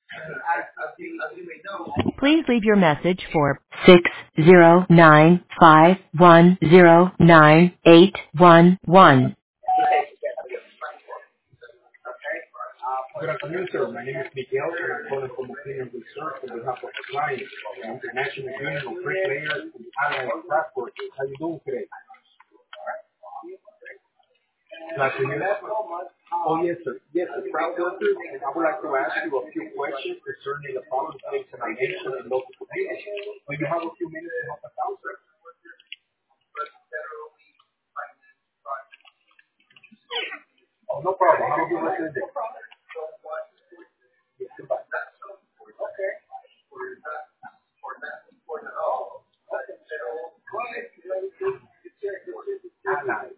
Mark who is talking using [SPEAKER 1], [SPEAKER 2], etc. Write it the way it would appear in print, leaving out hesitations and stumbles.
[SPEAKER 1] Please leave your message for 609-510-9811.
[SPEAKER 2] Good afternoon, sir. My name is Miguel, and I'm calling from Opinion Research on behalf of the client, the International Union of Bricklayers and Allied Craft Workers. How you doing today? Glad to hear that. Oh, yes, sir. Yes, the craft workers, and I would like to ask you a few questions concerning the problems faced in our nation and local communities. Do you have a few minutes to help us out, sir? Oh, no problem. Have a good rest of the day. Yes, goodbye. Allied.